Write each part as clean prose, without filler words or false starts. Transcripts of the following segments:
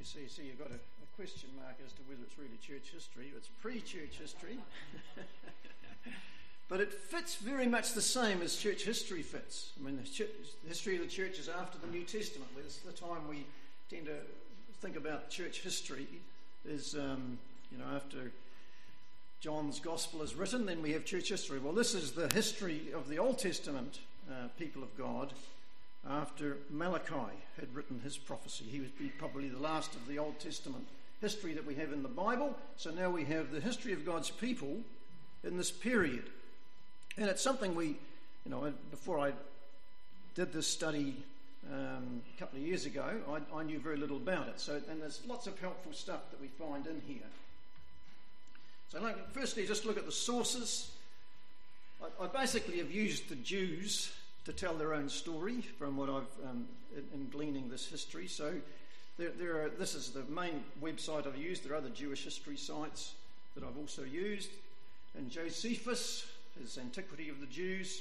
So you've got a question mark as to whether it's really church history. It's pre-church history. But it fits very much the same as church history fits. I mean, the history of the church is after the New Testament. It's the time we tend to think about church history is, after John's Gospel is written, then we have church history. Well, this is the history of the Old Testament people of God after Malachi had written his prophecy. He would be probably the last of the Old Testament history that we have in the Bible. So now we have the history of God's people in this period. And it's something before I did this study a couple of years ago, I knew very little about it. And there's lots of helpful stuff that we find in here. So firstly, just look at the sources. I basically have used the Jews to tell their own story from what I've in gleaning this history. So this is the main website I've used. There are other Jewish history sites that I've also used. And Josephus, his Antiquity of the Jews,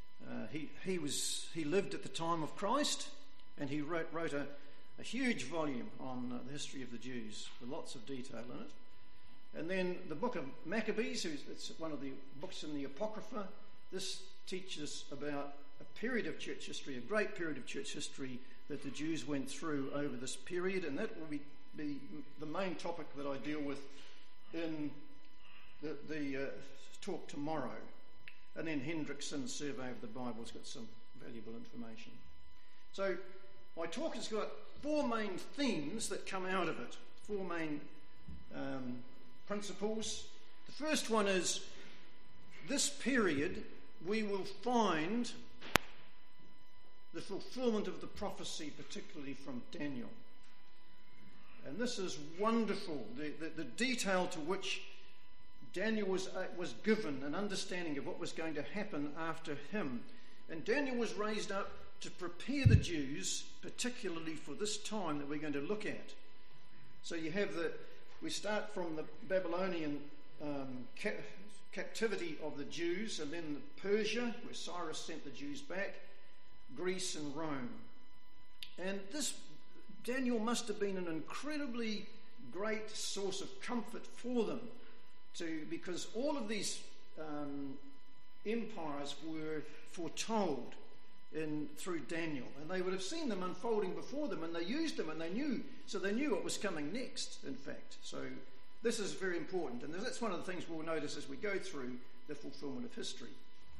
he lived at the time of Christ, and he wrote a huge volume on the history of the Jews with lots of detail in it. And then the book of Maccabees, it's one of the books in the Apocrypha. This teaches about a period of church history, a great period of church history that the Jews went through over this period, and that will be the main topic that I deal with in the talk tomorrow. And then Hendrickson's Survey of the Bible has got some valuable information. So my talk has got four main themes that come out of it, four main principles. The first one is this period we will find the fulfillment of the prophecy, particularly from Daniel. And this is wonderful, the detail to which Daniel was given an understanding of what was going to happen after him. And Daniel was raised up to prepare the Jews, particularly for this time that we're going to look at. So we start from the Babylonian captivity of the Jews, and then Persia, where Cyrus sent the Jews back, Greece and Rome. And this Daniel must have been an incredibly great source of comfort for them, because all of these empires were foretold through Daniel, and they would have seen them unfolding before them, and they used them, and they knew what was coming next, in fact. So this is very important, and that's one of the things we'll notice as we go through the fulfillment of history.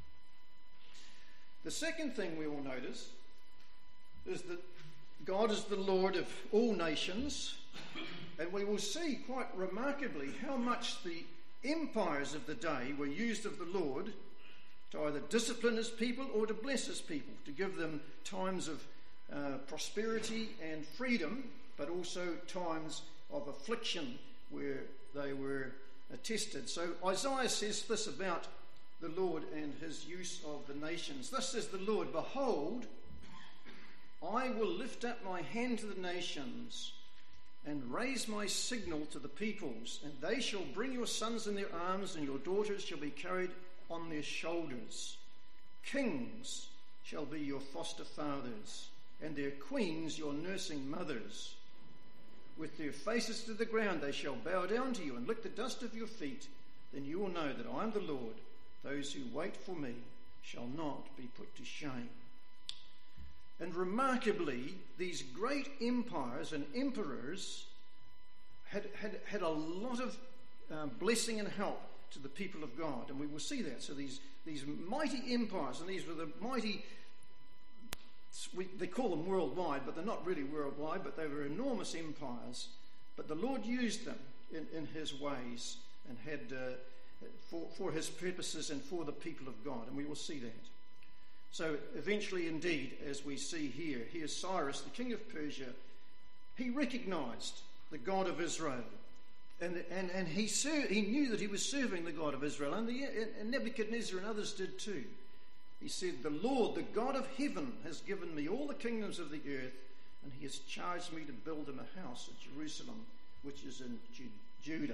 The second thing we will notice is that God is the Lord of all nations, and we will see quite remarkably how much the empires of the day were used of the Lord to either discipline his people or to bless his people, to give them times of prosperity and freedom, but also times of affliction where they were tested. So Isaiah says this about the Lord and his use of the nations. Thus says the Lord, behold, I will lift up my hand to the nations and raise my signal to the peoples, and they shall bring your sons in their arms, and your daughters shall be carried on their shoulders. Kings shall be your foster fathers, and their queens your nursing mothers. With their faces to the ground they shall bow down to you and lick the dust of your feet. Then you will know that I am the Lord. Those who wait for me shall not be put to shame. And remarkably, these great empires and emperors had a lot of blessing and help to the people of God, and we will see that. So these mighty empires, and these were the mighty, they call them worldwide, but they're not really worldwide, but they were enormous empires. But the Lord used them in his ways and had for his purposes and for the people of God, and we will see that. So eventually, indeed, as we see here, here's Cyrus, the king of Persia. He recognized the God of Israel, and he knew that he was serving the God of Israel, and Nebuchadnezzar and others did too. He said, the Lord, the God of heaven, has given me all the kingdoms of the earth, and he has charged me to build him a house at Jerusalem, which is in Judah.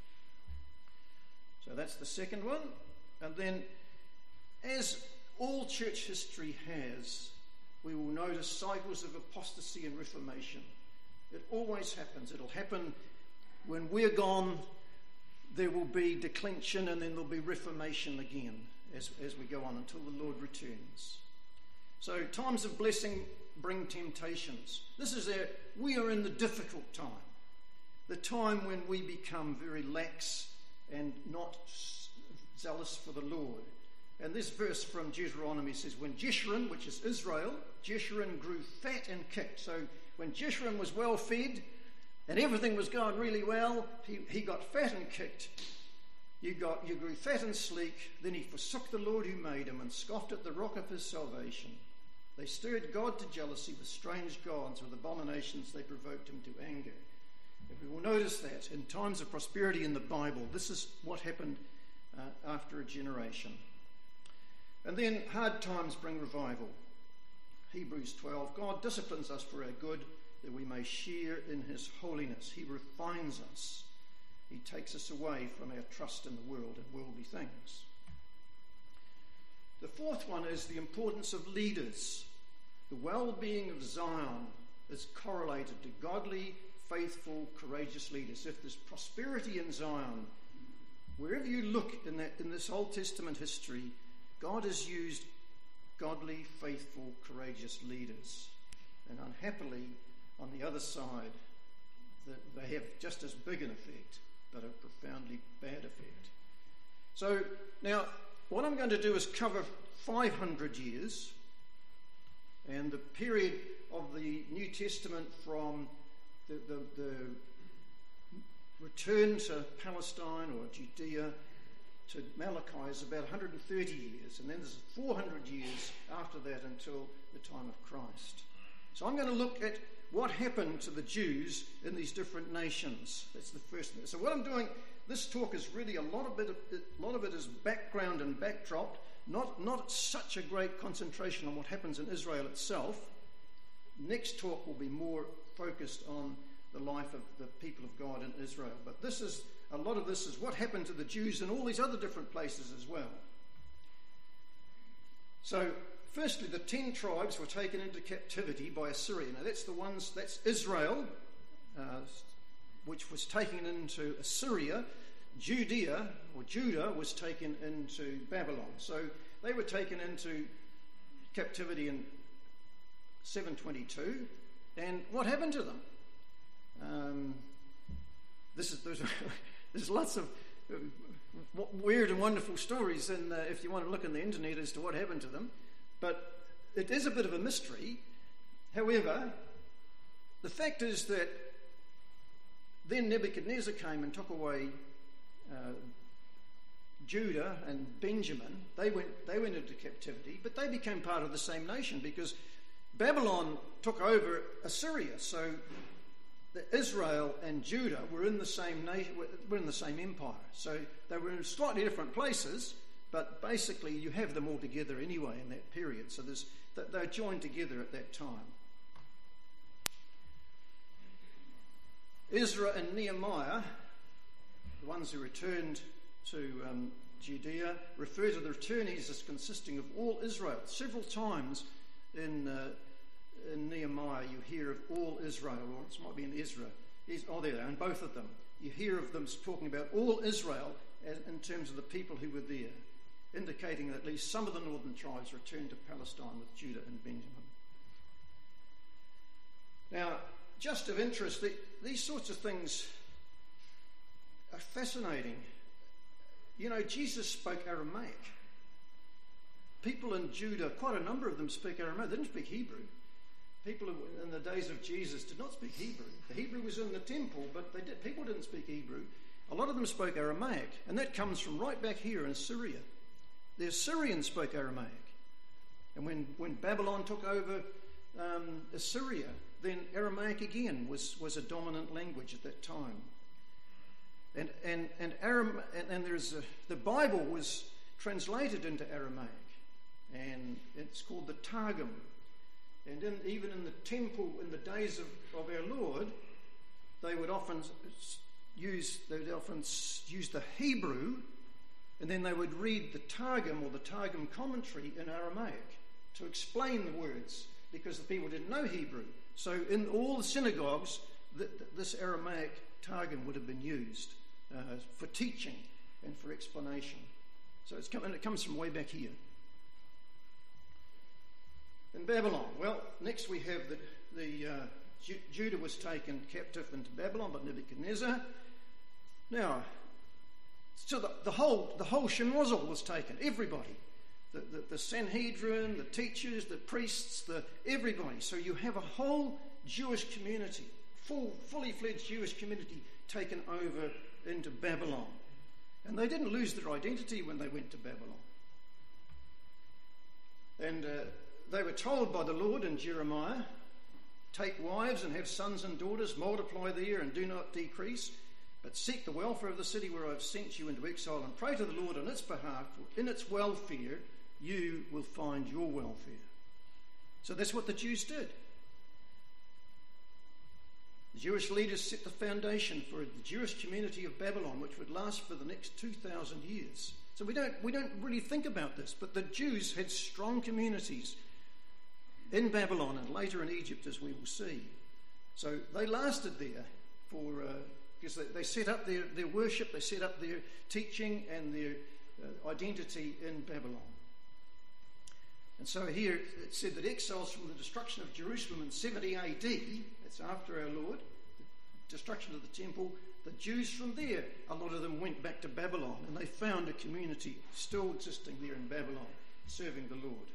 So that's the second one. And then, as all church history has, we will notice cycles of apostasy and reformation. It always happens. It'll happen when we're gone. There will be declension, and then there'll be reformation again as we go on until the Lord returns. So times of blessing bring temptations. We are in the difficult time, the time when we become very lax and not zealous for the Lord. And this verse from Deuteronomy says, when Jeshurun, which is Israel, Jeshurun grew fat and kicked. So when Jeshurun was well fed and everything was going really well, he got fat and kicked. You grew fat and sleek. Then he forsook the Lord who made him and scoffed at the rock of his salvation. They stirred God to jealousy with strange gods, with abominations they provoked him to anger. And we will notice that in times of prosperity in the Bible, this is what happened after a generation. And then hard times bring revival. Hebrews 12, God disciplines us for our good, that we may share in his holiness. He refines us. He takes us away from our trust in the world and worldly things. The fourth one is the importance of leaders. The well-being of Zion is correlated to godly, faithful, courageous leaders. If there's prosperity in Zion, wherever you look in this Old Testament history, God has used godly, faithful, courageous leaders. And unhappily, on the other side, they have just as big an effect, but a profoundly bad effect. So now, what I'm going to do is cover 500 years and the period of the New Testament from the return to Palestine or Judea to Malachi is about 130 years, and then there's 400 years after that until the time of Christ. So I'm going to look at what happened to the Jews in these different nations. That's the first thing. So what I'm doing, this talk is really a lot of it is background and backdrop, not such a great concentration on what happens in Israel itself. Next talk will be more focused on the life of the people of God in Israel. But a lot of this is what happened to the Jews in all these other different places as well. So, firstly, the 10 tribes were taken into captivity by Assyria. Now, that's Israel, which was taken into Assyria. Judah was taken into Babylon. So, they were taken into captivity in 722. And what happened to them? There's lots of weird and wonderful stories, and if you want to look on the internet as to what happened to them. But it is a bit of a mystery. However, the fact is that then Nebuchadnezzar came and took away Judah and Benjamin. They went into captivity, but they became part of the same nation because Babylon took over Assyria. So Israel and Judah were in the same nation, were in the same empire. So they were in slightly different places, but basically you have them all together anyway in that period. So they're joined together at that time. Ezra and Nehemiah, the ones who returned to Judea, refer to the returnees as consisting of all Israel. Several times in Nehemiah you hear of all Israel, or it might be in Ezra. There they are, in both of them. You hear of them talking about all Israel in terms of the people who were there, indicating that at least some of the northern tribes returned to Palestine with Judah and Benjamin. Now, just of interest, these sorts of things are fascinating. You know, Jesus spoke Aramaic. People in Judah, quite a number of them speak Aramaic. They didn't speak Hebrew. People in the days of Jesus did not speak Hebrew. The Hebrew was in the temple, but people didn't speak Hebrew. A lot of them spoke Aramaic, and that comes from right back here in Assyria. The Assyrians spoke Aramaic. And when Babylon took over Assyria, then Aramaic again was a dominant language at that time. And there's the Bible was translated into Aramaic, and it's called the Targum. And even in the temple in the days of our Lord, they would often use the Hebrew, and then they would read the Targum or the Targum commentary in Aramaic to explain the words, because the people didn't know Hebrew. So in all the synagogues, this Aramaic Targum would have been used for teaching and for explanation. So it comes from way back here. In Babylon, well, next we have Judah was taken captive into Babylon by Nebuchadnezzar. Now, so the whole Shemozal was taken. Everybody, the Sanhedrin, the teachers, the priests, everybody. So you have a whole Jewish community, fully fledged Jewish community, taken over into Babylon, and they didn't lose their identity when they went to Babylon. And they were told by the Lord in Jeremiah, "Take wives and have sons and daughters, multiply there and do not decrease, but seek the welfare of the city where I have sent you into exile, and pray to the Lord on its behalf. In its welfare you will find your welfare." So that's what the Jews did. The Jewish leaders set the foundation for the Jewish community of Babylon, which would last for the next 2,000 years. So we don't really think about this, but the Jews had strong communities in Babylon and later in Egypt, as we will see. So they lasted there because they set up their worship, they set up their teaching and their identity in Babylon. And so here it said that exiles from the destruction of Jerusalem in 70 AD, that's after our Lord, the destruction of the temple, the Jews from there, a lot of them went back to Babylon, and they found a community still existing there in Babylon, serving the Lord.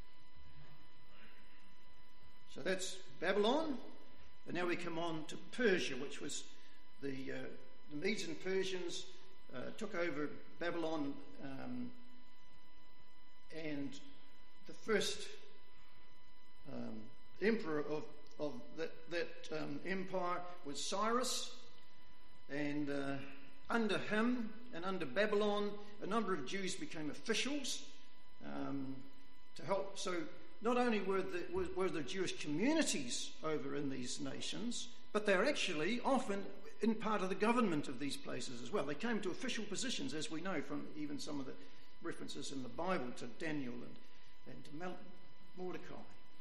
So that's Babylon, and now we come on to Persia, which was the Medes and Persians took over Babylon, and the first emperor of that empire was Cyrus, and under him and under Babylon, a number of Jews became officials to help. So not only were the Jewish communities over in these nations, but they're actually often in part of the government of these places as well. They came to official positions, as we know from even some of the references in the Bible to Daniel and to Mordecai.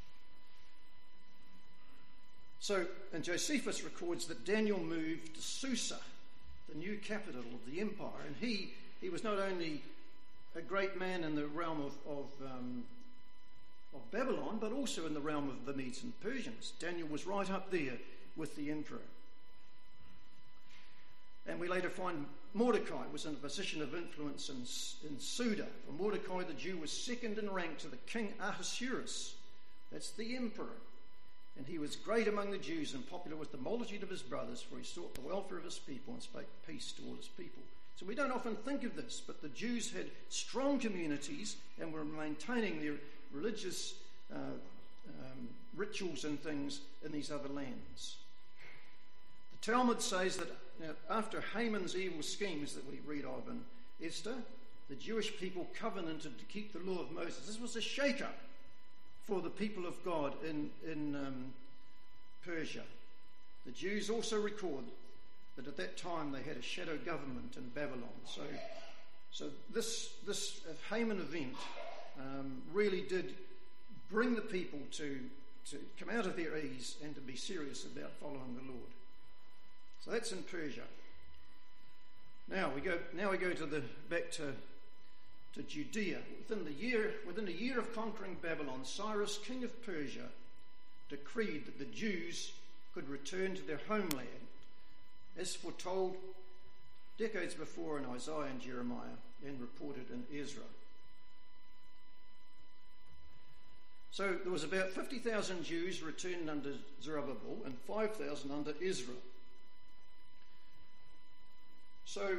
So, and Josephus records that Daniel moved to Susa, the new capital of the empire, and he was not only a great man in the realm of Babylon, but also in the realm of the Medes and Persians. Daniel was right up there with the emperor. And we later find Mordecai was in a position of influence in Suda. For Mordecai, the Jew, was second in rank to the king Ahasuerus. That's the emperor. And he was great among the Jews and popular with the multitude of his brothers, for he sought the welfare of his people and spake peace to all his people. So we don't often think of this, but the Jews had strong communities and were maintaining their religious rituals and things in these other lands. The Talmud says that after Haman's evil schemes that we read of in Esther, the Jewish people covenanted to keep the law of Moses. This was a shake-up for the people of God in Persia. The Jews also record that at that time they had a shadow government in Babylon. So this Haman event really did bring the people to come out of their ease and to be serious about following the Lord. So that's in Persia. Now we go back to Judea. Within a year of conquering Babylon, Cyrus, king of Persia, decreed that the Jews could return to their homeland, as foretold decades before in Isaiah and Jeremiah, and reported in Ezra. So there was about 50,000 Jews returned under Zerubbabel and 5,000 under Ezra. So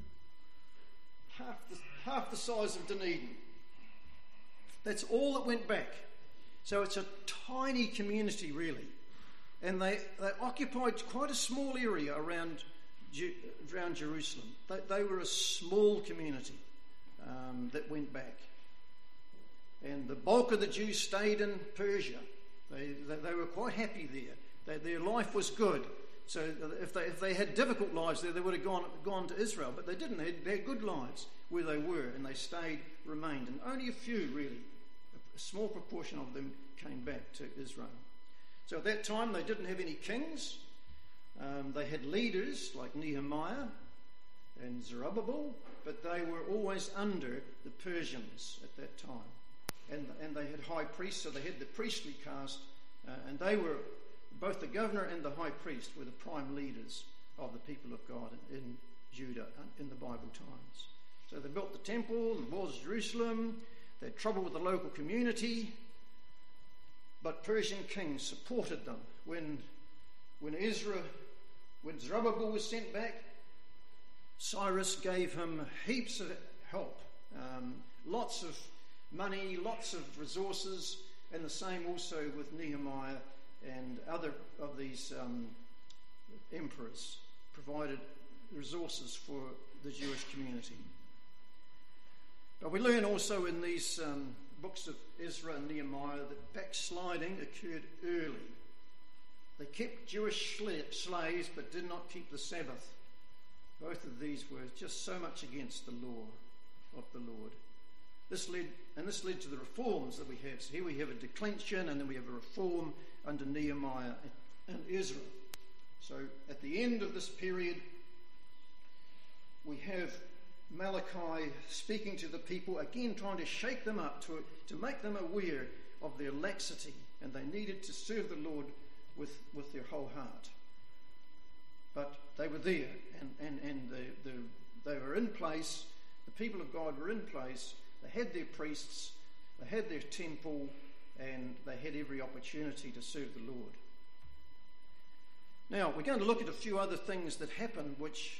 half the size of Dunedin. That's all that went back. So it's a tiny community, really. And they occupied quite a small area around Jerusalem. They were a small community that went back. And the bulk of the Jews stayed in Persia. They were quite happy there. Their life was good. So if they had difficult lives there, they would have gone to Israel. But they didn't. They had good lives where they were, and they remained. And only a few, really, a small proportion of them came back to Israel. So at that time, they didn't have any kings. They had leaders like Nehemiah and Zerubbabel, but they were always under the Persians at that time. And they had high priests, so they had the priestly caste, and they were, both the governor and the high priest were the prime leaders of the people of God in Judah in the Bible times. So they built the temple and the walls of Jerusalem. They had trouble with the local community, but Persian kings supported them. When Zerubbabel was sent back, Cyrus gave him heaps of help, lots of money, lots of resources, and the same also with Nehemiah and other of these emperors provided resources for the Jewish community. But we learn also in these books of Ezra and Nehemiah that backsliding occurred early. They kept Jewish slaves but did not keep the Sabbath. Both of these were just so much against the law of the Lord. This led to the reforms that we have. So here we have a declension, and then we have a reform under Nehemiah and Ezra. So at the end of this period, we have Malachi speaking to the people, again trying to shake them up, to make them aware of their laxity, and they needed to serve the Lord with their whole heart. But they were there, and they were in place. The people of God were in place. They had their priests, they had their temple, and they had every opportunity to serve the Lord. Now, we're going to look at a few other things that happened, which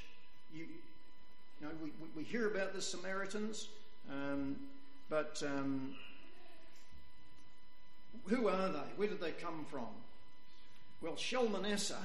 we hear about the Samaritans, but who are they? Where did they come from? Well, Shalmaneser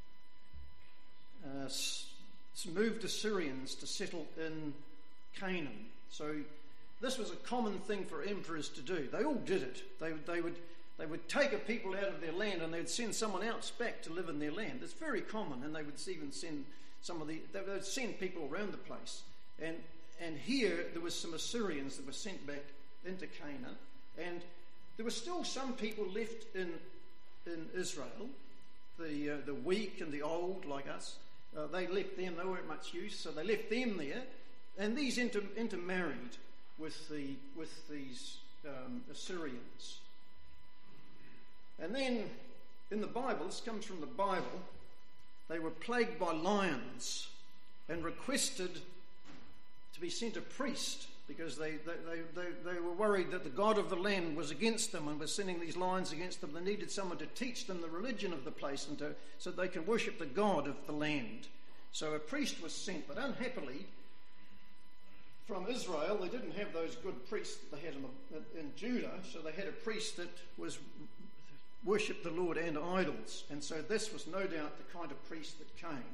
moved Assyrians to settle in Canaan. So this was a common thing for emperors to do. They all did it. They would take a people out of their land, and they would send someone else back to live in their land. It's very common, and they would even send they would send people around the place. And here there was some Assyrians that were sent back into Canaan, and there were still some people left in Israel, the weak and the old like us. They left them. They weren't much use, so they left them there, and these intermarried with these Assyrians. And then in the Bible, this comes from the Bible, they were plagued by lions and requested to be sent a priest, because they were worried that the God of the land was against them and was sending these lions against them. They needed someone to teach them the religion of the place and so they can worship the God of the land. So a priest was sent, but unhappily from Israel, they didn't have those good priests that they had in Judah, so they had a priest that worshipped the Lord and idols. And so this was no doubt the kind of priest that came.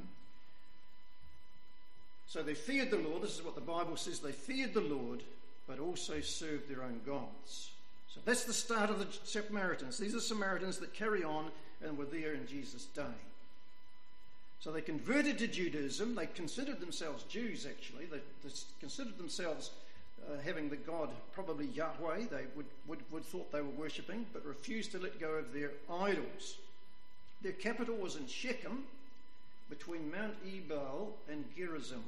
So they feared the Lord. This is what the Bible says. They feared the Lord, but also served their own gods. So that's the start of the Samaritans. These are Samaritans that carry on and were there in Jesus' day. So they converted to Judaism. They considered themselves Jews, actually. They considered themselves having the God, probably Yahweh, they would thought they were worshipping, but refused to let go of their idols. Their capital was in Shechem, between Mount Ebal and Gerizim.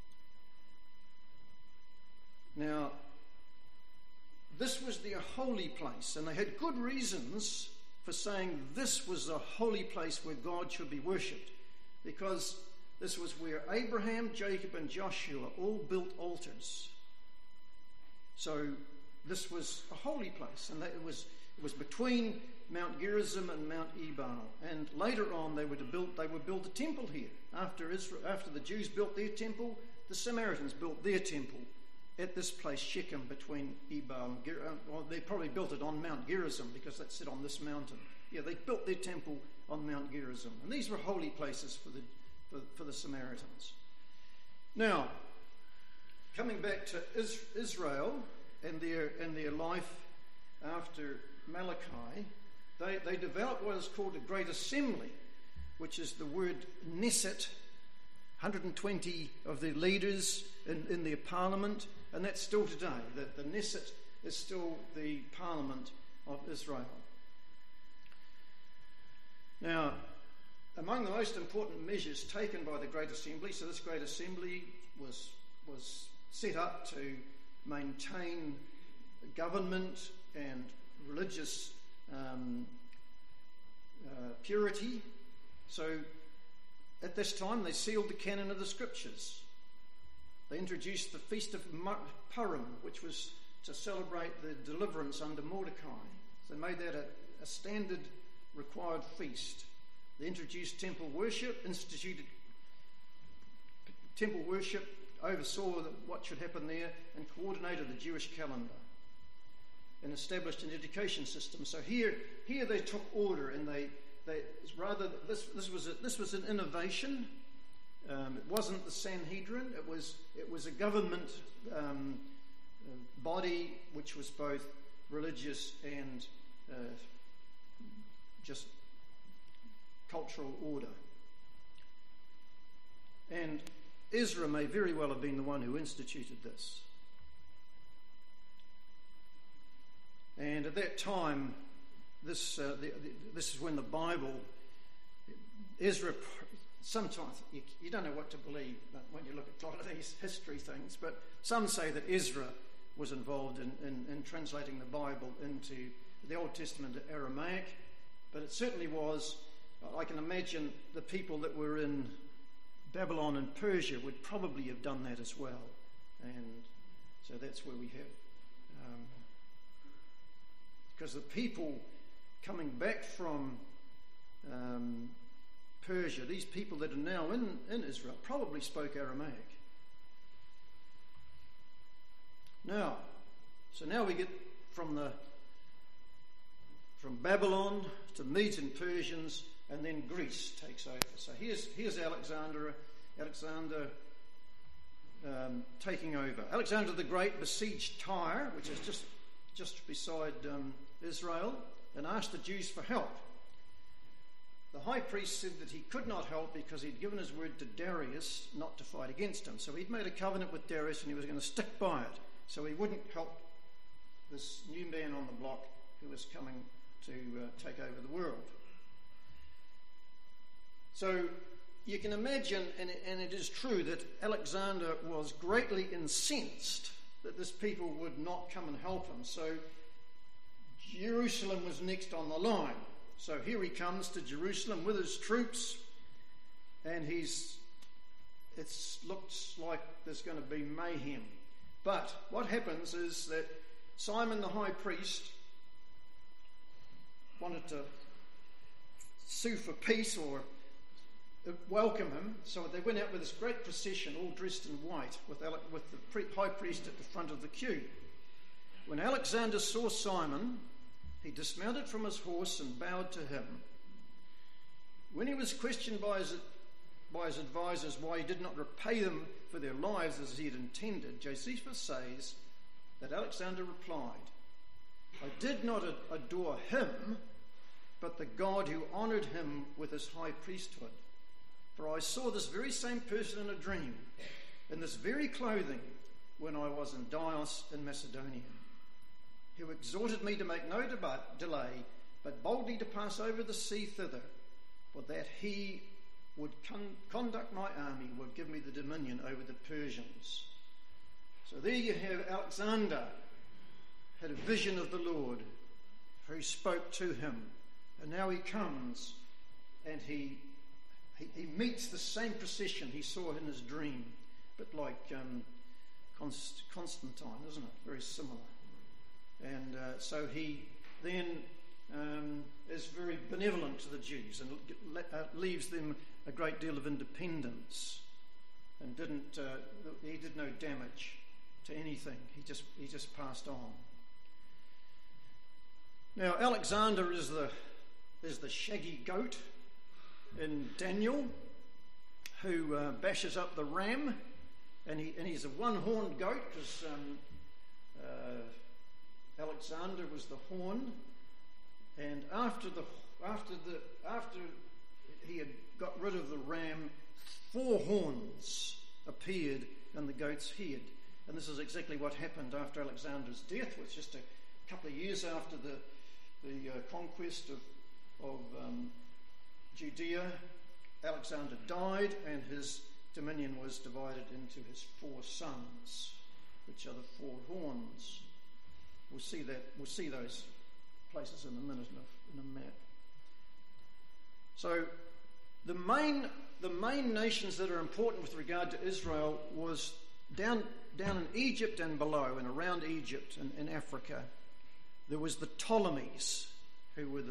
Now, this was their holy place, and they had good reasons for saying this was the holy place where God should be worshipped, because this was where Abraham, Jacob, and Joshua all built altars. So this was a holy place, and it was between Mount Gerizim and Mount Ebal. And later on, they would build a temple here. After the Jews built their temple, the Samaritans built their temple at this place, Shechem, between Ebal and Gerizim. Well, they probably built it on Mount Gerizim because that's sit on this mountain. Yeah, they built their temple on Mount Gerizim, and these were holy places for the Samaritans. Now, coming back to Israel and their life after Malachi, they developed what is called a Great Assembly, which is the word Knesset, 120 of the leaders in their parliament, and that's still today. The Knesset is still the parliament of Israel. Now, among the most important measures taken by the Great Assembly, so this Great Assembly was set up to maintain government and religious purity. So at this time they sealed the canon of the Scriptures. They introduced the Feast of Purim, which was to celebrate the deliverance under Mordecai. So they made that a standard required feast. They introduced temple worship, instituted temple worship, oversaw what should happen there, and coordinated the Jewish calendar, and established an education system. So here they took order, and this was an innovation. It wasn't the Sanhedrin. It was a government body which was both religious and just cultural order. And Ezra may very well have been the one who instituted this. And at that time, this is when the Bible, Ezra, sometimes you don't know what to believe when you look at a lot of these history things, but some say that Ezra was involved in translating the Bible into the Old Testament Aramaic, but it certainly was. I can imagine the people that were in Babylon and Persia would probably have done that as well. And so that's where we have, because the people coming back from Persia, these people that are now in Israel, probably spoke Aramaic. Now we get from Babylon to Medes and Persians, and then Greece takes over. So here's Alexander taking over. Alexander the Great besieged Tyre, which is just beside Israel, and asked the Jews for help. The high priest said that he could not help because he'd given his word to Darius not to fight against him. So he'd made a covenant with Darius and he was going to stick by it. So he wouldn't help this new man on the block who was coming to take over the world. So you can imagine, and it is true, that Alexander was greatly incensed that this people would not come and help him. So Jerusalem was next on the line. So here he comes to Jerusalem with his troops, and it looks like there's going to be mayhem. But what happens is that Simon the high priest wanted to sue for peace or welcome him, so they went out with this great procession, all dressed in white, with the high priest at the front of the queue. When Alexander saw Simon, he dismounted from his horse and bowed to him. When he was questioned by his advisors why he did not repay them for their lives as he had intended, Josephus says that Alexander replied, "I did not adore him, but the God who honoured him with his high priesthood. For I saw this very same person in a dream, in this very clothing, when I was in Dios in Macedonia, who exhorted me to make no delay, but boldly to pass over the sea thither, for that he would conduct my army, would give me the dominion over the Persians." So there you have Alexander had a vision of the Lord, who spoke to him, and now he comes and he meets the same procession he saw in his dream, but like Constantine, isn't it? Very similar. And so he then is very benevolent to the Jews and leaves them a great deal of independence, and he did no damage to anything. He just passed on. Now Alexander is the shaggy goat in Daniel, who bashes up the ram, and he's a one-horned goat because Alexander was the horn, and after he had got rid of the ram, 4 horns appeared in the goat's head, and this is exactly what happened after Alexander's death. It was just a couple of years after the conquest of Judea, Alexander died, and his dominion was divided into his 4 sons, which are the 4 horns. We'll see those places in a minute in a map. So the main nations that are important with regard to Israel was down in Egypt and below, and around Egypt and in Africa. There was the Ptolemies, who were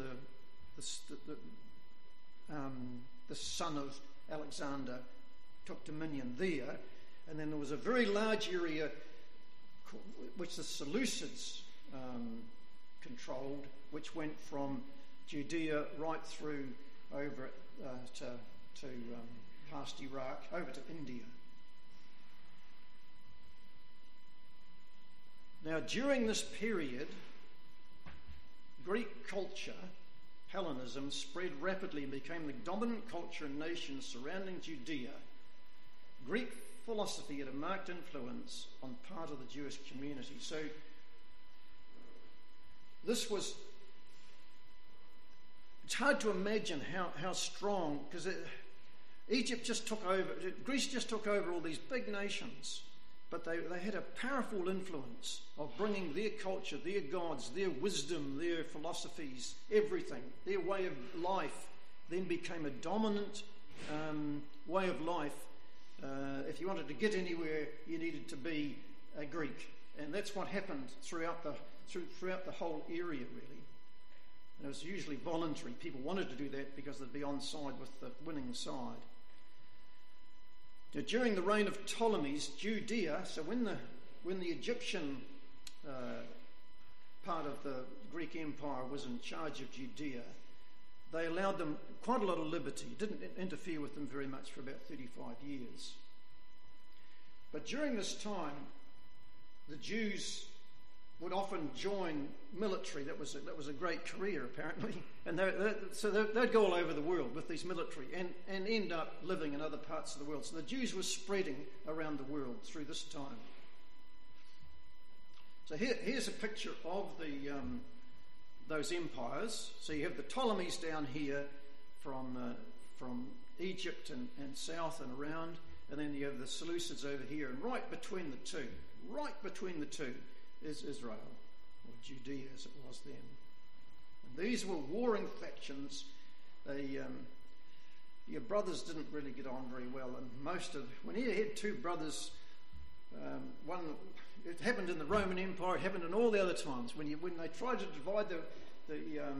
the son of Alexander, took dominion there. And then there was a very large area which the Seleucids controlled, which went from Judea right through over to past Iraq, over to India. Now, during this period, Greek culture, Hellenism, spread rapidly and became the dominant culture in nations surrounding Judea. Greek philosophy had a marked influence on part of the Jewish community. So this was, it's hard to imagine how strong, because Egypt just took over, Greece just took over all these big nations, but they had a powerful influence of bringing their culture, their gods, their wisdom, their philosophies, everything, their way of life then became a dominant way of life. If you wanted to get anywhere, you needed to be a Greek, and that's what happened throughout the whole area, really. And it was usually voluntary. People wanted to do that because they'd be on side with the winning side. Now, during the reign of Ptolemies, Judea, so when the Egyptian part of the Greek Empire was in charge of Judea, they allowed them quite a lot of liberty, didn't interfere with them very much for about 35 years. But during this time, the Jews would often join military. That was a great career, apparently. And so they'd go all over the world with these military and end up living in other parts of the world. So the Jews were spreading around the world through this time. So here's a picture of those empires. So you have the Ptolemies down here from Egypt and south and around, and then you have the Seleucids over here, and right between the two is Israel, or Judea as it was then. And these were warring factions. Your brothers didn't really get on very well, and when he had 2 brothers, one, it happened in the Roman Empire, it happened in all the other times, when they tried to divide the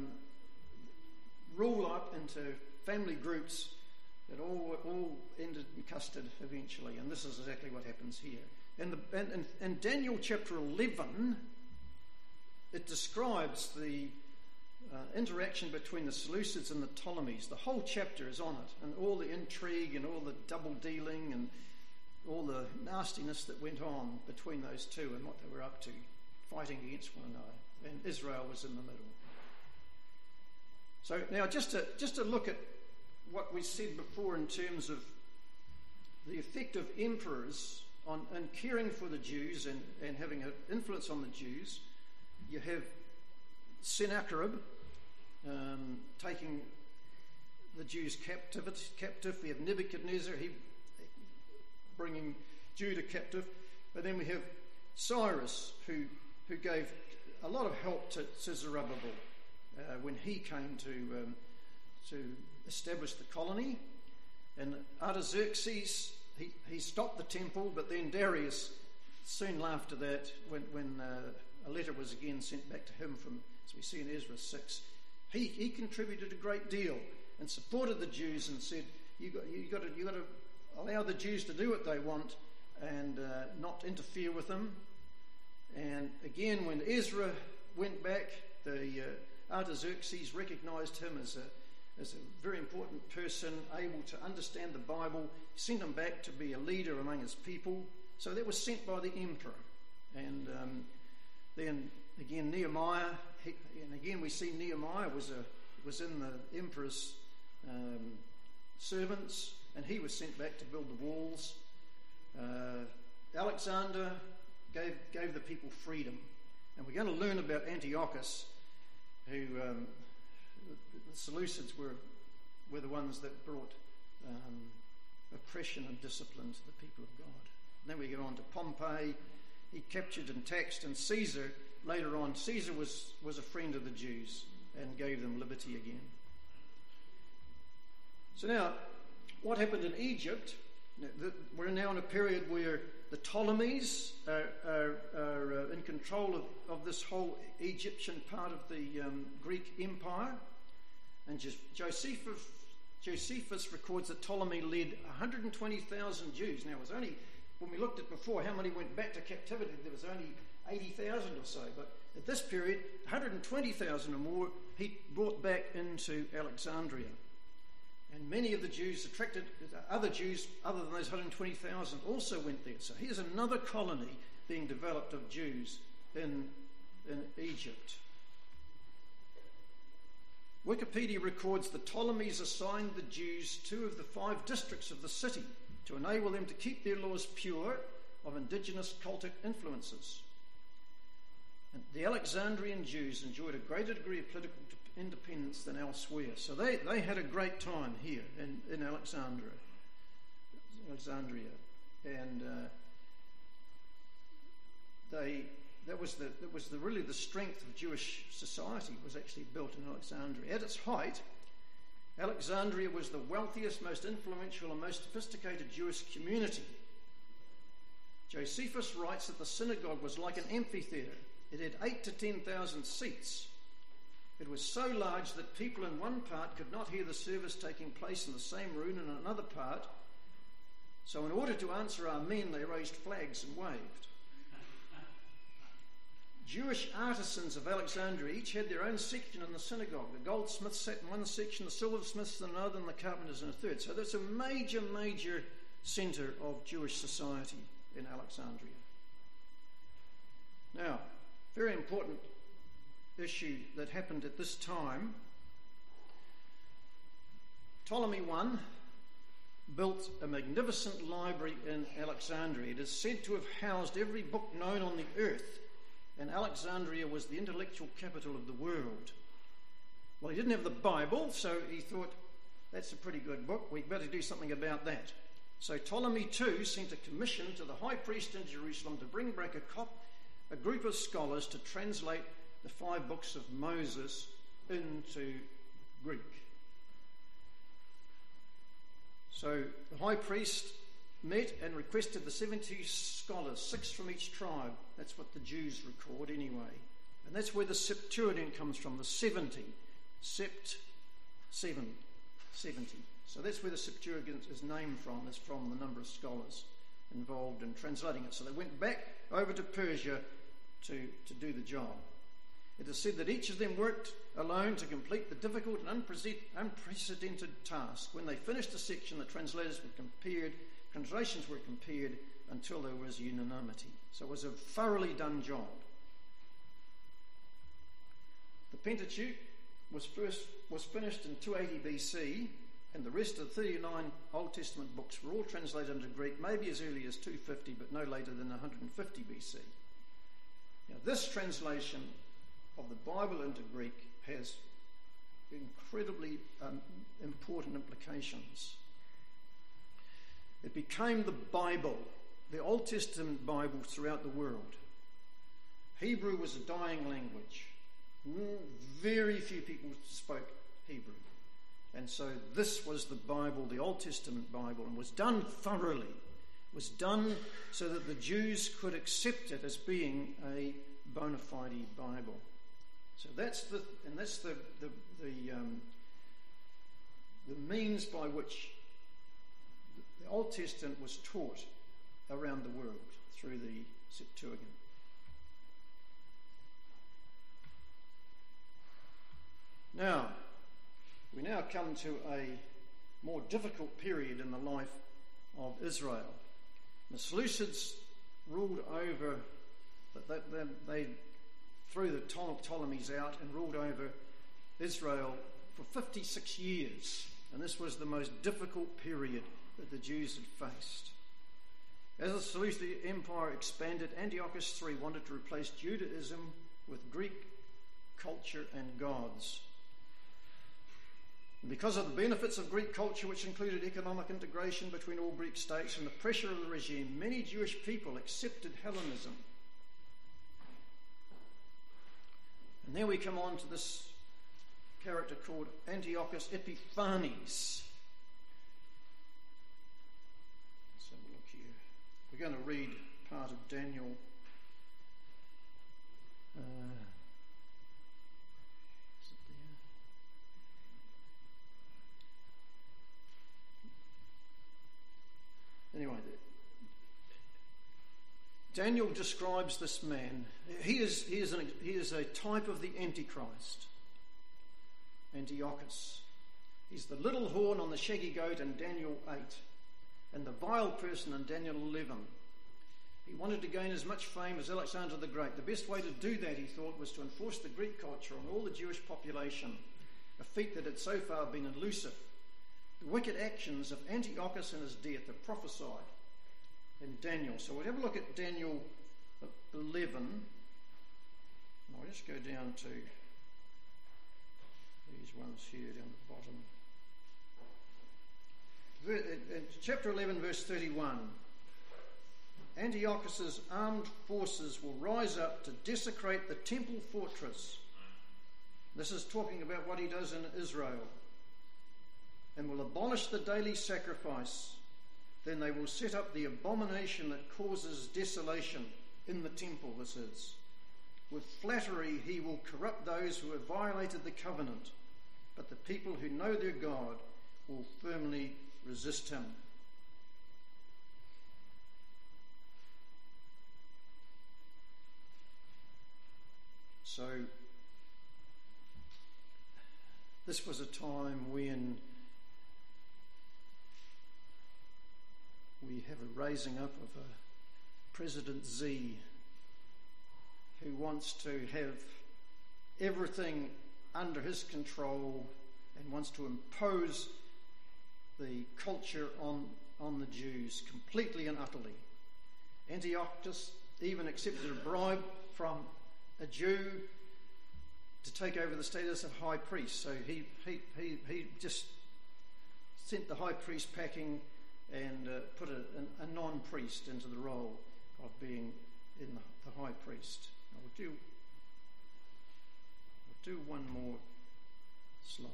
rule up into family groups, it all ended in custard eventually, and this is exactly what happens here. In Daniel chapter 11, it describes the interaction between the Seleucids and the Ptolemies. The whole chapter is on it, and all the intrigue and all the double dealing and all the nastiness that went on between those two and what they were up to, fighting against one another. And Israel was in the middle. So now just to look at what we said before in terms of the effect of emperors on caring for the Jews and having an influence on the Jews. You have Sennacherib taking the Jews captive. We have Nebuchadnezzar, he bringing Judah captive. But then we have Cyrus, who gave a lot of help to Zerubbabel when he came to establish the colony. And Artaxerxes, he stopped the temple, but then Darius, soon after that, when a letter was again sent back to him from, as we see in Ezra 6, he contributed a great deal and supported the Jews and said, you got to allow the Jews to do what they want and not interfere with them. And again, when Ezra went back, the Artaxerxes recognized him as a very important person, able to understand the Bible, sent him back to be a leader among his people. So that was sent by the emperor. And then again Nehemiah, and again we see Nehemiah was in the emperor's servants, and he was sent back to build the walls. Alexander gave the people freedom. And we're going to learn about Antiochus, who the Seleucids were the ones that brought oppression and discipline to the people of God. And then we get on to Pompey. He captured and taxed, and Caesar, later on, Caesar was a friend of the Jews and gave them liberty again. So now, what happened in Egypt? We're now in a period where the Ptolemies are in control of this whole Egyptian part of the Greek Empire. And Josephus records that Ptolemy led 120,000 Jews. Now, it was only, when we looked at before how many went back to captivity, there was only 80,000 or so. But at this period, 120,000 or more he brought back into Alexandria. And many of the Jews attracted, other Jews other than those 120,000 also went there. So here's another colony being developed of Jews in Egypt. Wikipedia records the Ptolemies assigned the Jews 2 of the 5 districts of the city to enable them to keep their laws pure of indigenous cultic influences. And the Alexandrian Jews enjoyed a greater degree of political independence than elsewhere. So they had a great time here in Alexandria. And that was really the strength of Jewish society, was actually built in Alexandria. At its height, Alexandria was the wealthiest, most influential and most sophisticated Jewish community. Josephus writes that the synagogue was like an amphitheatre. It had 8,000 to 10,000 seats. It was so large that people in one part could not hear the service taking place in the same room in another part. So in order to answer Amen, they raised flags and waved. Jewish artisans of Alexandria each had their own section in the synagogue. The goldsmiths sat in one section, the silversmiths in another, and the carpenters in a third. So that's a major centre of Jewish society in Alexandria. Now, very important issue that happened at this time. Ptolemy I built a magnificent library in Alexandria. It is said to have housed every book known on the earth, and Alexandria was the intellectual capital of the world. Well, he didn't have the Bible, so he thought, that's a pretty good book, we better do something about that. So Ptolemy II sent a commission to the high priest in Jerusalem to bring back a group of scholars to translate the 5 books of Moses into Greek. So the high priest met and requested the 70 scholars, 6 from each tribe. That's what the Jews record anyway. And that's where the Septuagint comes from, the 70. 70. So that's where the Septuagint is named from, is from the number of scholars involved in translating it. So they went back over to Persia to do the job. It is said that each of them worked alone to complete the difficult and unprecedented task. When they finished a section, the translations were compared until there was unanimity. So it was a thoroughly done job. The Pentateuch was finished in 280 BC, and the rest of the 39 Old Testament books were all translated into Greek, maybe as early as 250, but no later than 150 BC. Now, this translation of the Bible into Greek has incredibly important implications. It became the Bible, the Old Testament Bible throughout the world. Hebrew was a dying language. Very few people spoke Hebrew. And so this was the Bible, the Old Testament Bible, and was done thoroughly. It was done so that the Jews could accept it as being a bona fide Bible. So that's the means by which the Old Testament was taught around the world through the Septuagint. Now, we now come to a more difficult period in the life of Israel. The Seleucids ruled over, they threw the Ptolemies out and ruled over Israel for 56 years. And this was the most difficult period that the Jews had faced. As the Seleucid Empire expanded, Antiochus III wanted to replace Judaism with Greek culture and gods. And because of the benefits of Greek culture, which included economic integration between all Greek states and the pressure of the regime, many Jewish people accepted Hellenism. And then we come on to this character called Antiochus Epiphanes. Let's have a look here. We're going to read part of Daniel. Is it there? Anyway, Daniel describes this man. He is a type of the Antichrist. Antiochus. He's the little horn on the shaggy goat in Daniel 8, and the vile person in Daniel 11. He wanted to gain as much fame as Alexander the Great. The best way to do that, he thought, was to enforce the Greek culture on all the Jewish population, a feat that had so far been elusive. The wicked actions of Antiochus and his death are prophesied in Daniel. So we'll have a look at Daniel 11. I'll just go down to these ones here down the bottom. In chapter 11, verse 31, Antiochus's armed forces will rise up to desecrate the temple fortress. This is talking about what he does in Israel. And will abolish the daily sacrifice. Then they will set up the abomination that causes desolation in the temple, this is. With flattery he will corrupt those who have violated the covenant, but the people who know their God will firmly resist him. So, this was a time when we have a raising up of a President Z who wants to have everything under his control and wants to impose the culture on the Jews completely and utterly. Antiochus even accepted a bribe from a Jew to take over the status of high priest. So he just sent the high priest packing and put a non-priest into the role of being in the high priest. I'll do one more slide.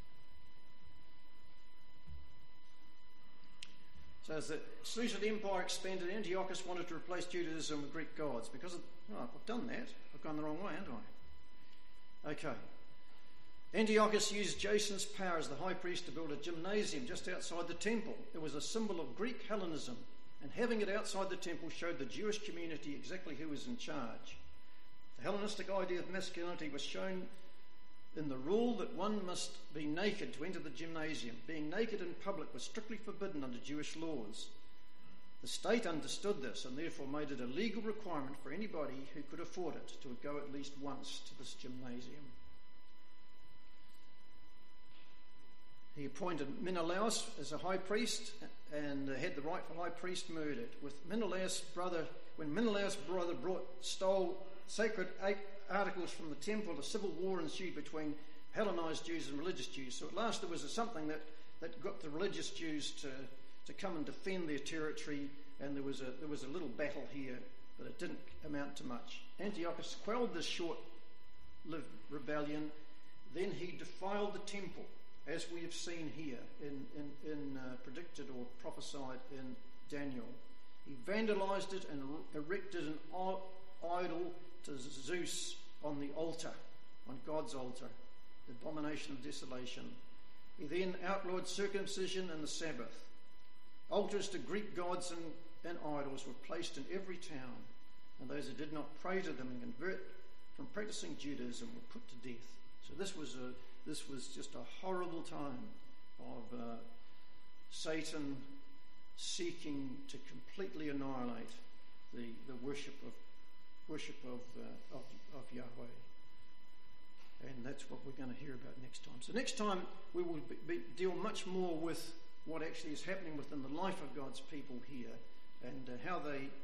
So as the Seleucid Empire expanded, Antiochus wanted to replace Judaism with Greek gods. Because I've done that. I've gone the wrong way, haven't I? Okay. Antiochus used Jason's power as the high priest to build a gymnasium just outside the temple. It was a symbol of Greek Hellenism, and having it outside the temple showed the Jewish community exactly who was in charge. The Hellenistic idea of masculinity was shown in the rule that one must be naked to enter the gymnasium. Being naked in public was strictly forbidden under Jewish laws. The state understood this and therefore made it a legal requirement for anybody who could afford it to go at least once to this gymnasium. He appointed Menelaus as a high priest and had the rightful high priest murdered. When Menelaus' brother stole sacred articles from the temple, a civil war ensued between Hellenized Jews and religious Jews. So at last there was something that got the religious Jews to come and defend their territory, and there was a little battle here, but it didn't amount to much. Antiochus quelled this short-lived rebellion. Then he defiled the temple, as we have seen here in predicted or prophesied in Daniel. He vandalized it and erected an idol to Zeus on the altar, on God's altar, the abomination of desolation. He then outlawed circumcision and the Sabbath. Altars to Greek gods and idols were placed in every town, and those who did not pray to them and convert from practicing Judaism were put to death. So this was just a horrible time of Satan seeking to completely annihilate the worship of Yahweh. And that's what we're going to hear about next time. So next time we will deal much more with what actually is happening within the life of God's people here, and how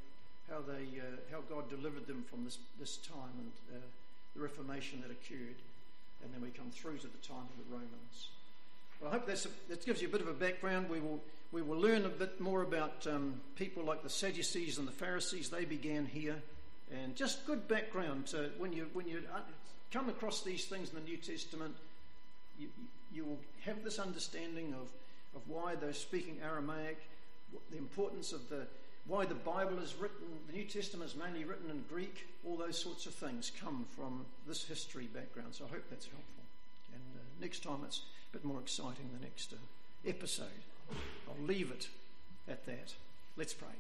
God delivered them from this time and the Reformation that occurred, and then we come through to the time of the Romans. Well, I hope that gives you a bit of a background. We will learn a bit more about people like the Sadducees and the Pharisees. They began here, and just good background. When you come across these things in the New Testament, you will have this understanding of why they're speaking Aramaic, the importance of why the Bible is written. The New Testament is mainly written in Greek. All those sorts of things come from this history background. So I hope that's helpful. And next time it's a bit more exciting, the next episode. I'll leave it at that. Let's pray.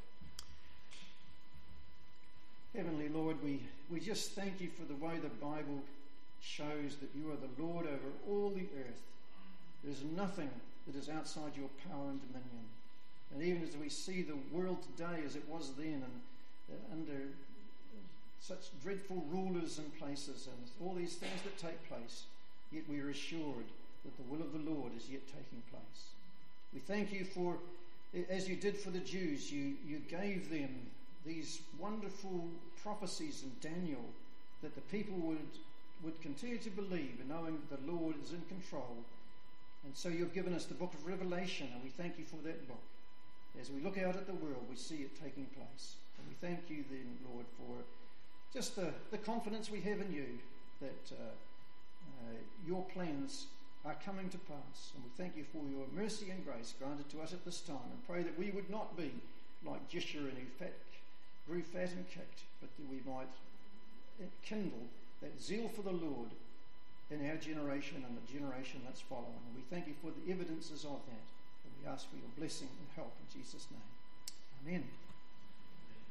Heavenly Lord, we just thank you for the way the Bible shows that you are the Lord over all the earth. There's nothing that is outside your power and dominion. And even as we see the world today as it was then, and under such dreadful rulers and places and all these things that take place, yet we are assured that the will of the Lord is yet taking place. We thank you for, as you did for the Jews, you gave them these wonderful prophecies in Daniel that the people would continue to believe, and knowing that the Lord is in control. And so you've given us the book of Revelation, and we thank you for that book. As we look out at the world, we see it taking place. And we thank you then, Lord, for just the confidence we have in you that your plans are coming to pass. And we thank you for your mercy and grace granted to us at this time, and pray that we would not be like Jeshurun, who grew fat and kicked, but that we might kindle that zeal for the Lord in our generation and the generation that's following. And we thank you for the evidences of that. And we ask for your blessing and help in Jesus' name. Amen.